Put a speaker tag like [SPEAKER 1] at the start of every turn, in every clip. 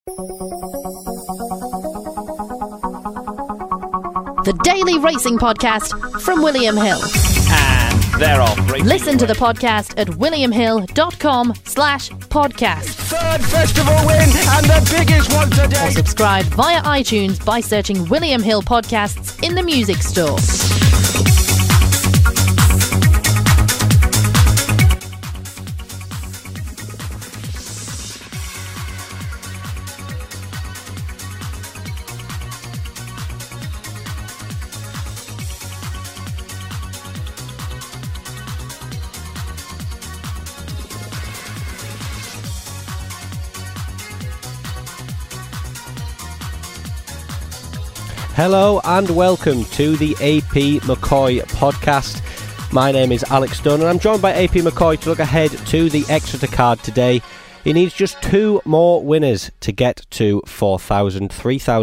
[SPEAKER 1] The Daily Racing Podcast from William Hill.
[SPEAKER 2] And they're off.
[SPEAKER 1] Listen to the podcast at williamhill.com/podcast.
[SPEAKER 2] Third festival win and the biggest one today.
[SPEAKER 1] Or subscribe via iTunes by searching William Hill Podcasts in the music store.
[SPEAKER 3] Hello and welcome to the AP McCoy podcast. My name is Alex Dunn and I'm joined by AP McCoy to look ahead to the Exeter card today. He needs just two more winners to get to 4,000.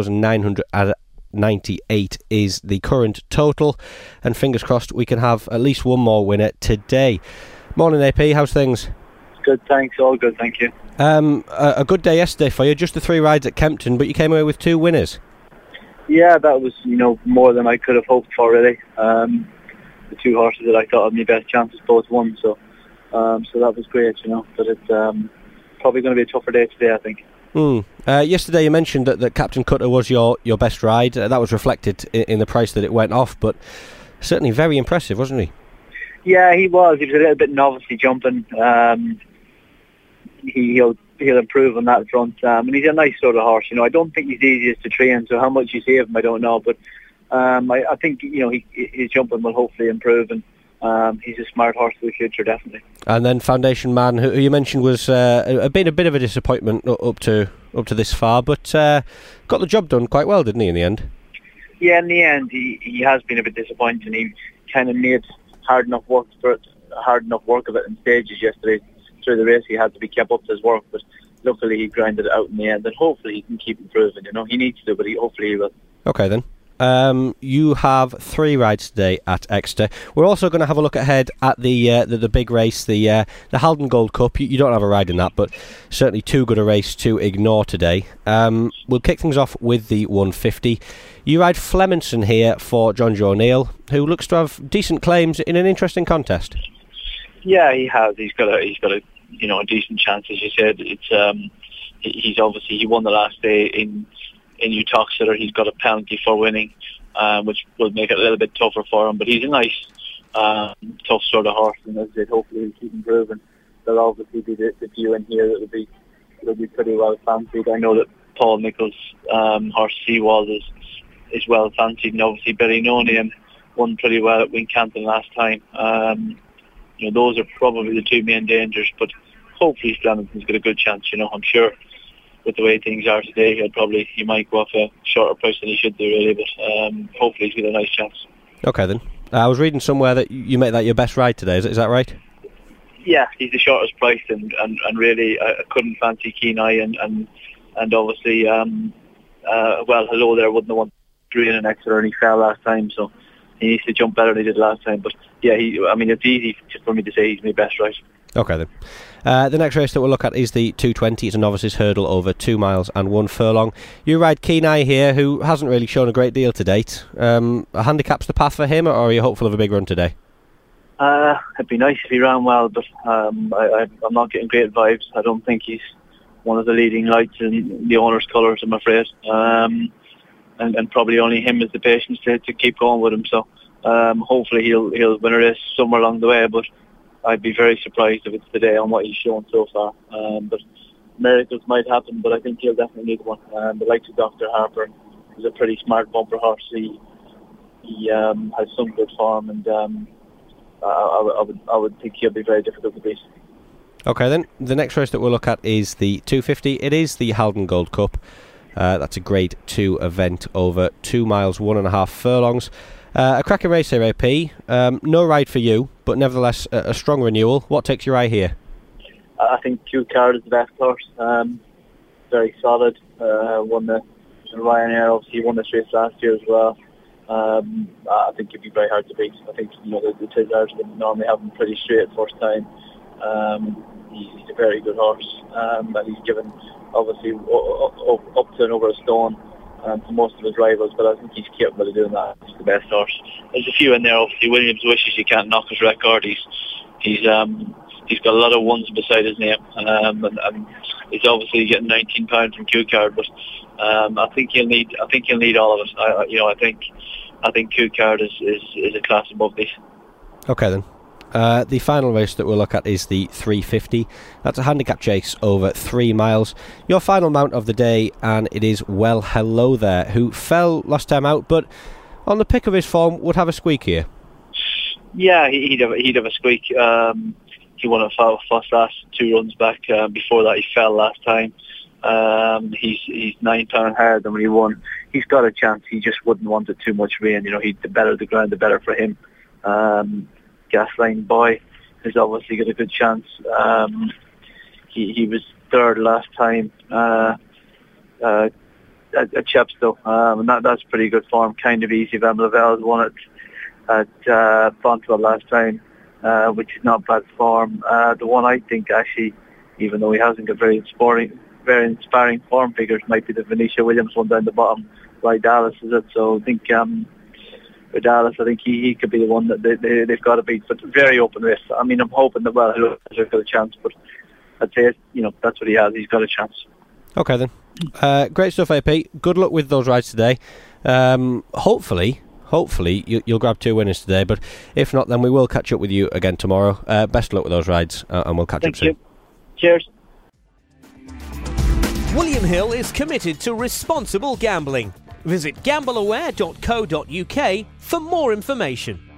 [SPEAKER 3] 3,998 is the current total, and fingers crossed we can have at least one more winner today. Morning AP, how's things?
[SPEAKER 4] Good, thanks. All good, thank you.
[SPEAKER 3] A good day yesterday for you, just the three rides at Kempton, but you came away with two winners.
[SPEAKER 4] Yeah, that was, more than I could have hoped for, really. The two horses that I thought had my best chances both won, so that was great, But it's probably going to be a tougher day today, I think.
[SPEAKER 3] Yesterday you mentioned that Captain Cutter was your best ride. That was reflected in the price that it went off, but certainly very impressive, wasn't he?
[SPEAKER 4] Yeah, he was. He was a little bit novice jumping. He'll improve on that front, and he's a nice sort of horse. I don't think he's easiest to train, so how much you see of him I don't know, but I think his jumping will hopefully improve, and he's a smart horse for the future, definitely. And
[SPEAKER 3] then Foundation Man, who you mentioned was been a bit of a disappointment up to this far, but got the job done quite well, didn't he, in the end?
[SPEAKER 4] Yeah, in the end he has been a bit disappointing. He kind of made hard enough work of it in stages yesterday. Through the race he had to be kept up to his work, but luckily he grinded it out in the end, and hopefully he can keep improving. He needs to, but hopefully he will.
[SPEAKER 3] Okay then. You have three rides today at Exeter. We're also going to have a look ahead at the big race, the Haldon Gold Cup. You don't have a ride in that, but certainly too good a race to ignore today. We'll kick things off with the 150. You ride Flemington here for John Joe O'Neill, who looks to have decent claims in an interesting contest.
[SPEAKER 4] Yeah, he has. He's got a decent chance, as you said. It's he won the last day in Uttoxeter. He's got a penalty for winning, which will make it a little bit tougher for him. But he's a nice, tough sort of horse, and as I said, hopefully he'll keep improving. There'll obviously be the few in here that will be pretty well fancied. I know that Paul Nichols' horse Seawald is well fancied, and obviously Billy No Name won pretty well at Wincanton last time. Those are probably the two main dangers, but hopefully Flemington's got a good chance. I'm sure with the way things are today, he might go off a shorter price than he should do, really, but hopefully he's got a nice chance.
[SPEAKER 3] Okay then. I was reading somewhere that you make that your best ride today. Is that right?
[SPEAKER 4] Yeah, he's the shortest price, and really I couldn't fancy Keen Eye, and obviously Hello There wouldn't have won 3 in an Exeter, and he fell last time, so he needs to jump better than he did last time. But yeah, it's easy for me to say he's my best ride.
[SPEAKER 3] Okay then. The next race that we'll look at is the 220. It's a novices hurdle over 2 miles and 1 furlong. You ride Keen Eye here, who hasn't really shown a great deal to date. A handicap's the path for him, or are you hopeful of a big run today?
[SPEAKER 4] It'd be nice if he ran well, but I'm not getting great vibes. I don't think he's one of the leading lights in the owner's colours, I'm afraid. And probably only him has the patience to keep going with him. So hopefully he'll win a race somewhere along the way, but I'd be very surprised if it's today on what he's shown so far. But miracles might happen, but I think he'll definitely need one. The likes of Dr. Harper is a pretty smart bumper horse. He has some good form, and I would think he'll be very difficult to beat.
[SPEAKER 3] Okay then, the next race that we'll look at is the 250. It is the Haldon Gold Cup. That's a Grade 2 event over 2 miles, 1.5 furlongs. A cracking race here, AP. No ride for you, but nevertheless a strong renewal. What takes your eye here?
[SPEAKER 4] I think Q Card is the best horse. Very solid. Won the Ryanair, obviously won this race last year as well. I think it'd be very hard to beat. I think the Tizzards would normally have them pretty straight first time. He's a very good horse, and he's given obviously up to and over a stone to most of his rivals, but I think he's capable of doing that. He's the best horse. There's a few in there. Obviously, Williams wishes you can't knock his record. He's got a lot of ones beside his name, and he's obviously getting £19 from Q-Card, but I think he'll need all of it. I think Q-Card is a class above this.
[SPEAKER 3] Okay then. The final race that we'll look at is the 350. That's a handicap chase over 3 miles. Your final mount of the day, and it is Well Hello There, who fell last time out, but on the pick of his form would have a squeak here. Yeah,
[SPEAKER 4] he'd have a squeak. He won a first last 2 runs back. Before that, he fell last time. He's £9 higher than when he won. He's got a chance. He just wouldn't want it too much rain. The better the ground, the better for him. Gasline Boy has obviously got a good chance. He was third last time at Chepstow, and that's pretty good form. Kind of easy. Van Lavelle won it at Fontwell last time, which is not bad form. The one I think actually, even though he hasn't got very inspiring form figures, might be the Venetia Williams one down the bottom. Like Dallas, is it? So I think with Dallas, I think he could be the one that they've got to beat. But very open race. I mean, I'm hoping that Well Hello has got a chance, but I'd say that's what he has. He's got a chance. Okay
[SPEAKER 3] then, great stuff, AP. Good luck with those rides today. Hopefully you'll grab 2 winners today, but if not, then we will catch up with you again tomorrow. Best of luck with those rides, and we'll catch up soon.
[SPEAKER 4] Thank you. Cheers.
[SPEAKER 5] William Hill is committed to responsible gambling. Visit gambleaware.co.uk for more information.